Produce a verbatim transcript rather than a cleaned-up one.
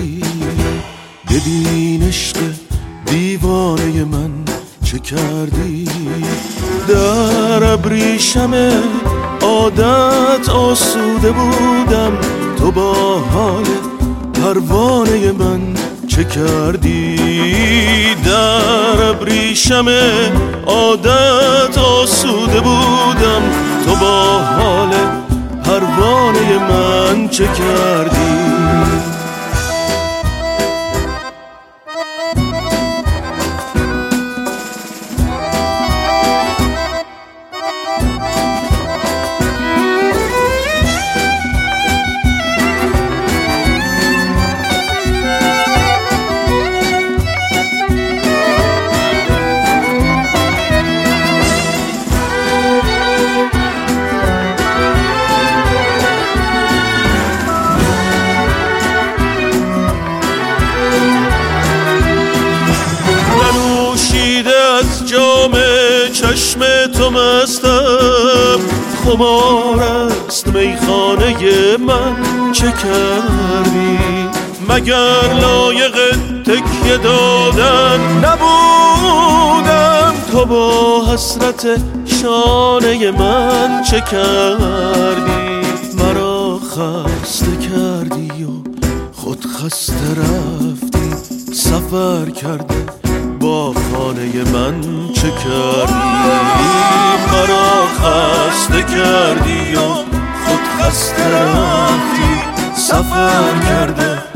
ببین عشق دیوانه من چه کردی. در ابریشم عادت آسوده بودم، تو با حال پروانه من چه کردی. در ابریشم عادت آسوده بودم، تو با حال پروانه من چه کردی. جام چشم تو مستم، خمار است میخانه من چه کردی. مگر لایق تکیه دادن نبودم، تو با حسرت شانه من چه کردی. مرا خسته کردی و خود خسته رفتی، سفر کرده با خانه من چه کردی. مرا خسته کردی و خود خسته رفتی، سفر کرده